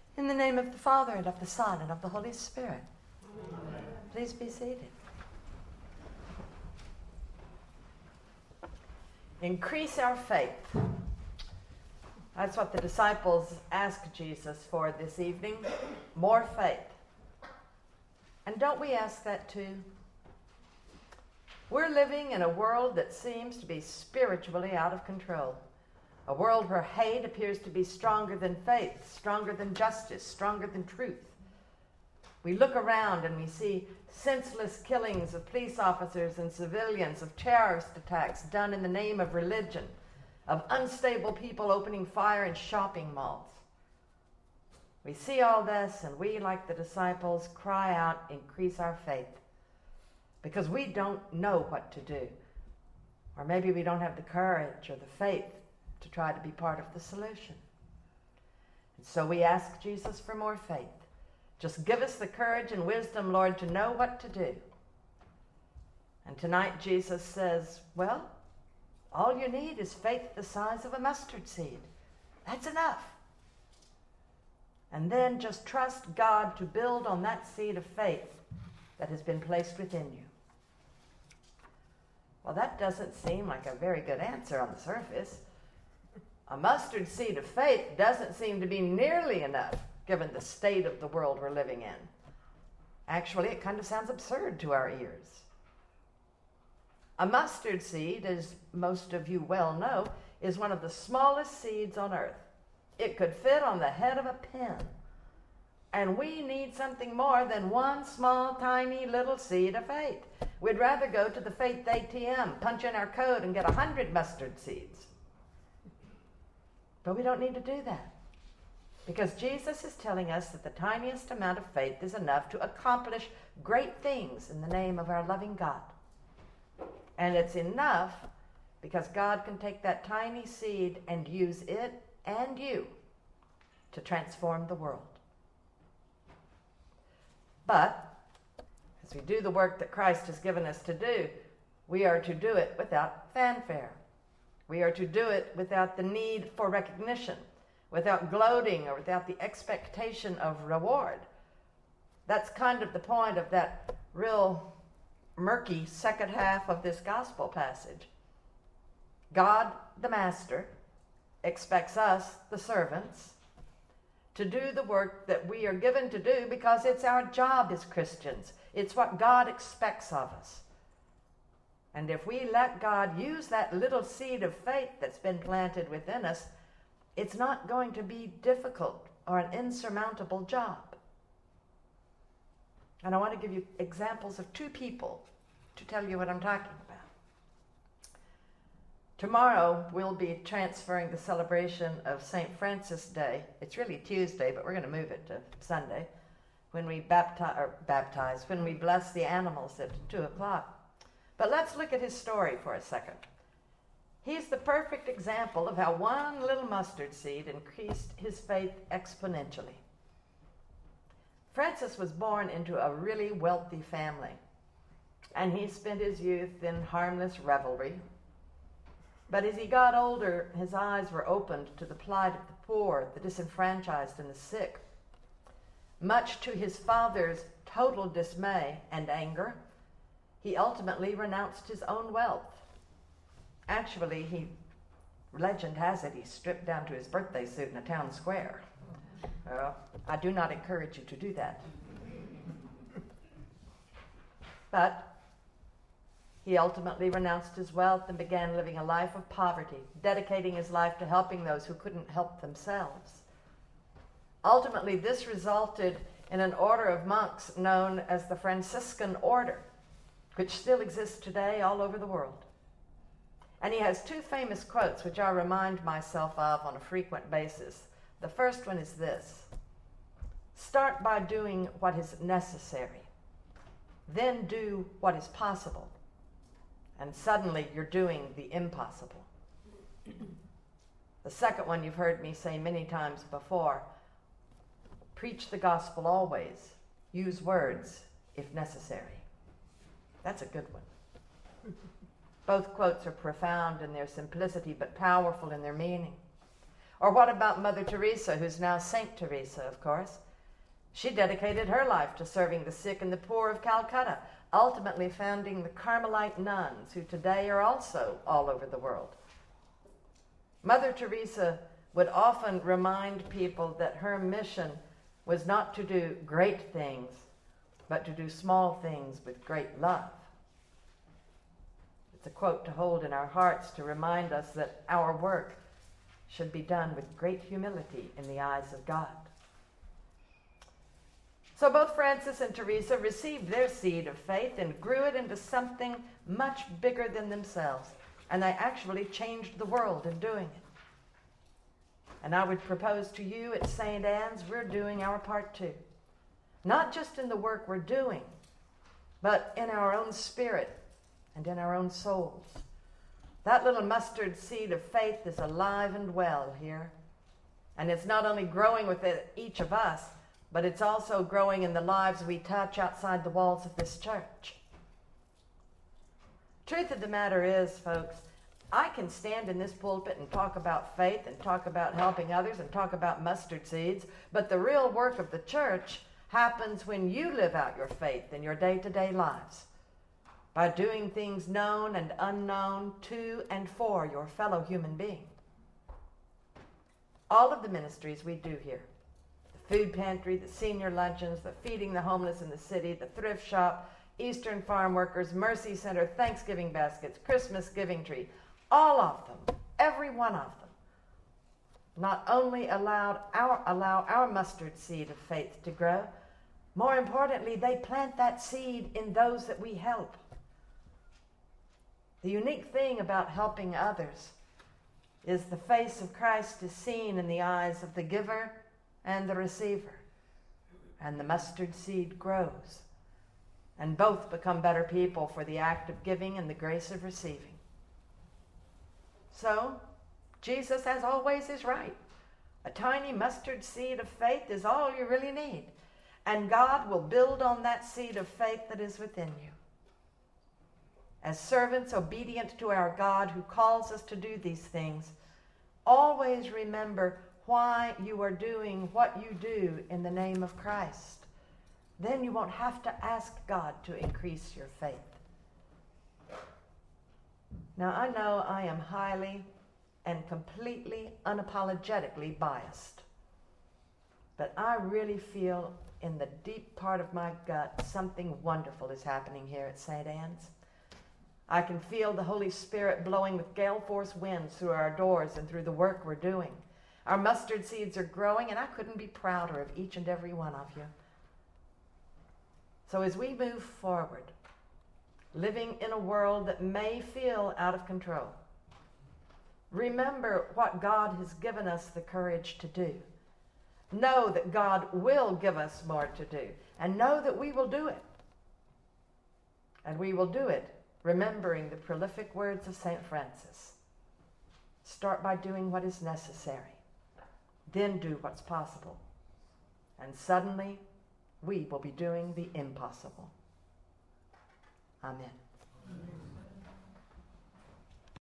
In the name of the Father, and of the Son, and of the Holy Spirit. Amen. Please be seated. Increase our faith. That's what the disciples asked Jesus for this evening. More faith. And don't we ask that too? We're living in a world that seems to be spiritually out of control. A world where hate appears to be stronger than faith, stronger than justice, stronger than truth. We look around and we see senseless killings of police officers and civilians, of terrorist attacks done in the name of religion, of unstable people opening fire in shopping malls. We see all this and we, like the disciples, cry out, increase our faith, because we don't know what to do. Or maybe we don't have the courage or the faith to try to be part of the solution. And so we ask Jesus for more faith. Just give us the courage and wisdom, Lord, to know what to do. And tonight Jesus says, well, all you need is faith the size of a mustard seed. That's enough. And then just trust God to build on that seed of faith that has been placed within you. Well, that doesn't seem like a very good answer on the surface. A mustard seed of faith doesn't seem to be nearly enough given the state of the world we're living in. Actually, it kind of sounds absurd to our ears. A mustard seed, as most of you well know, is one of the smallest seeds on earth. It could fit on the head of a pin. And we need something more than one small, tiny little seed of faith. We'd rather go to the Faith ATM, punch in our code, and get 100 mustard seeds. But we don't need to do that, because Jesus is telling us that the tiniest amount of faith is enough to accomplish great things in the name of our loving God. And it's enough because God can take that tiny seed and use it and you to transform the world. But as we do the work that Christ has given us to do, we are to do it without fanfare. We are to do it without the need for recognition, without gloating, or without the expectation of reward. That's kind of the point of that real murky second half of this gospel passage. God, the master, expects us, the servants, to do the work that we are given to do because it's our job as Christians. It's what God expects of us. And if we let God use that little seed of faith that's been planted within us, it's not going to be difficult or an insurmountable job. And I want to give you examples of two people to tell you what I'm talking about. Tomorrow, we'll be transferring the celebration of St. Francis Day. It's really Tuesday, but we're going to move it to Sunday, when we baptize, when we bless the animals at 2 o'clock. But let's look at his story for a second. He's the perfect example of how one little mustard seed increased his faith exponentially. Francis was born into a really wealthy family, and he spent his youth in harmless revelry. But as he got older, his eyes were opened to the plight of the poor, the disenfranchised, and the sick. Much to his father's total dismay and anger, he ultimately renounced his own wealth. Actually, legend has it, he stripped down to his birthday suit in a town square. I do not encourage you to do that. But he ultimately renounced his wealth and began living a life of poverty, dedicating his life to helping those who couldn't help themselves. Ultimately, this resulted in an order of monks known as the Franciscan Order, which still exists today all over the world. And he has two famous quotes which I remind myself of on a frequent basis. The first one is this: start by doing what is necessary, then do what is possible, and suddenly you're doing the impossible. The second one you've heard me say many times before: preach the gospel always, use words if necessary. That's a good one. Both quotes are profound in their simplicity, but powerful in their meaning. Or what about Mother Teresa, who's now Saint Teresa, of course? She dedicated her life to serving the sick and the poor of Calcutta, ultimately founding the Carmelite nuns, who today are also all over the world. Mother Teresa would often remind people that her mission was not to do great things, but to do small things with great love. It's a quote to hold in our hearts to remind us that our work should be done with great humility in the eyes of God. So both Francis and Teresa received their seed of faith and grew it into something much bigger than themselves, and they actually changed the world in doing it. And I would propose to you at St. Anne's, we're doing our part too. Not just in the work we're doing, but in our own spirit and in our own souls. That little mustard seed of faith is alive and well here. And it's not only growing within each of us, but it's also growing in the lives we touch outside the walls of this church. Truth of the matter is, folks, I can stand in this pulpit and talk about faith and talk about helping others and talk about mustard seeds, but the real work of the church happens when you live out your faith in your day-to-day lives by doing things known and unknown to and for your fellow human being. All of the ministries we do here, the food pantry, the senior luncheons, the feeding the homeless in the city, the thrift shop, Eastern Farm Workers, Mercy Center, Thanksgiving baskets, Christmas giving tree, all of them, every one of them, not only allow our mustard seed of faith to grow, more importantly, they plant that seed in those that we help. The unique thing about helping others is the face of Christ is seen in the eyes of the giver and the receiver, and the mustard seed grows, and both become better people for the act of giving and the grace of receiving. So, Jesus, as always, is right. A tiny mustard seed of faith is all you really need, and God will build on that seed of faith that is within you. As servants obedient to our God who calls us to do these things, always remember why you are doing what you do in the name of Christ. Then you won't have to ask God to increase your faith. Now, I know I am highly and completely unapologetically biased, but I really feel in the deep part of my gut something wonderful is happening here at St. Anne's. I can feel the Holy Spirit blowing with gale force winds through our doors and through the work we're doing. Our mustard seeds are growing, and I couldn't be prouder of each and every one of you. So as we move forward, living in a world that may feel out of control, remember what God has given us the courage to do. Know that God will give us more to do, and know that we will do it. And we will do it remembering the prolific words of St. Francis. Start by doing what is necessary, then do what's possible, and suddenly we will be doing the impossible. Amen.